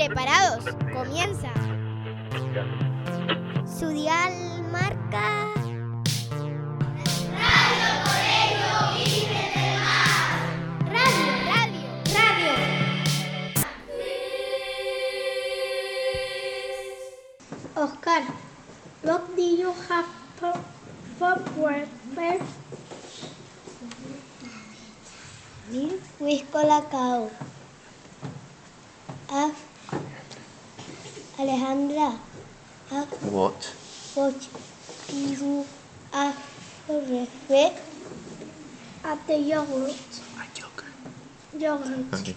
¿Preparados? Comienza. Su dial marca... Radio Colegio Virgen del Mar. Radio. Oscar, what do you have for breakfast? Milk with colacao. Alejandra, What? what do you have for breakfast? At the yogurt. Yogurt. Okay.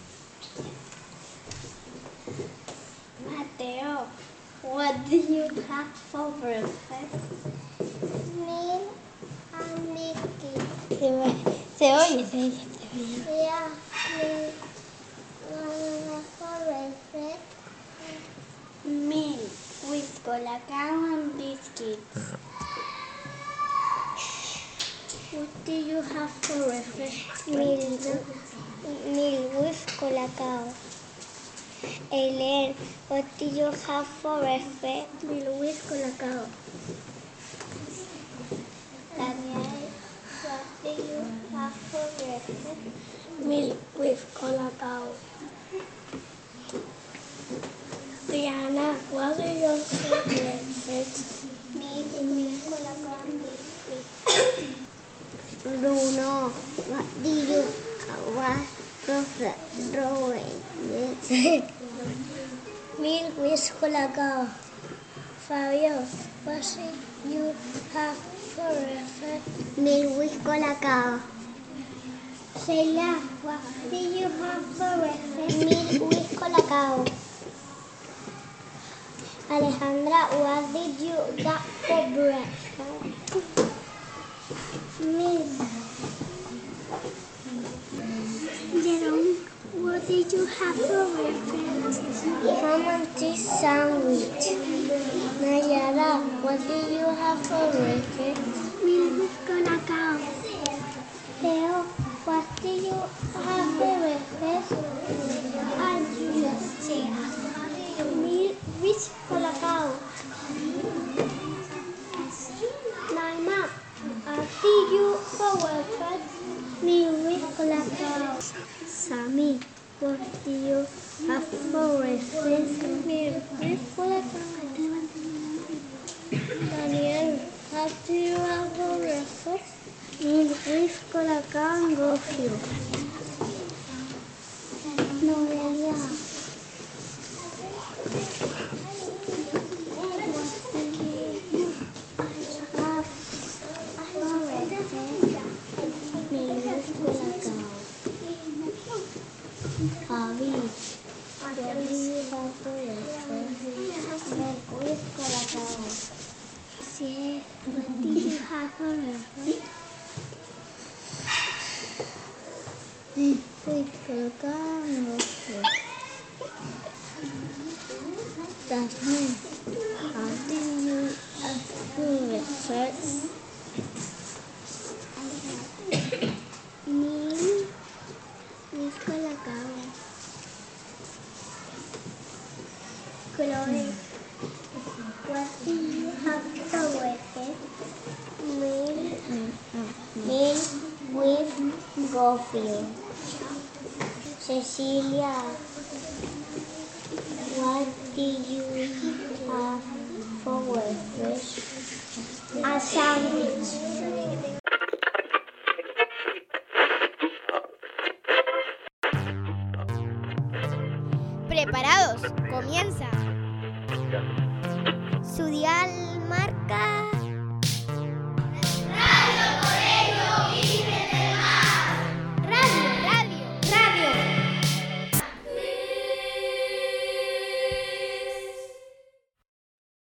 Mateo, what do you have for breakfast? Milk and biscuit. Se oye. Yeah, milk for breakfast. Milk with colacao and biscuits. What do you have for breakfast? Milk with colacao. Ellen, what do you have for breakfast? Milk with colacao. Daniel, what do you have for breakfast? Milk with colacao. Diana, what do you have for breakfast? Milk with colacao and biscuits. Bruno, what do you have for breakfast? Milk with colacao. Fabio, what do you have for breakfast? Milk with colacao. Sheila, what do you have for breakfast? Milk with colacao. Alejandra, what did you get for breakfast? Milk. Jerome, what did you have for breakfast? Ham and cheese sandwich. Nayara, what did you have for breakfast? Milk with colacao. Theo, what did you have for breakfast? Milk with colacao. Naima, what did you for breakfast? Milk with colacao. Sammy, what do you have for breakfast? Milk with colacao. Daniel, what do you have for breakfast? Milk with colacao and gofio. Noelia, Javi, what do you have for breakfast? Milk with colacao. Sí, what do you have for breakfast? With colacao and gofio. Jasmine, how do you have for breakfast? Milk with colacao. Chloe, what do you have for breakfast? Milk with gofio. Cecilia, what do you have for breakfast? A sandwich. ¿Preparados? Comienza. Su dial marca...